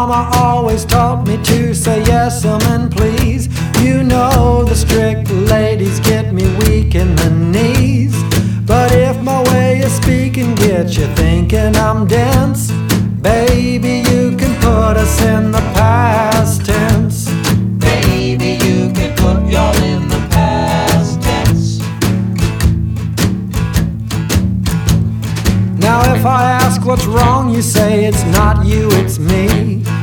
Mama always taught me to say yes and please. You know the strict ladies get me weak in the knees. But if my way of speaking gets you thinking I'm dense, baby, you can put us in the past tense. Baby, you can put y'all in the past tense. Now if I ask what's wrong, you say it's not you, it's me.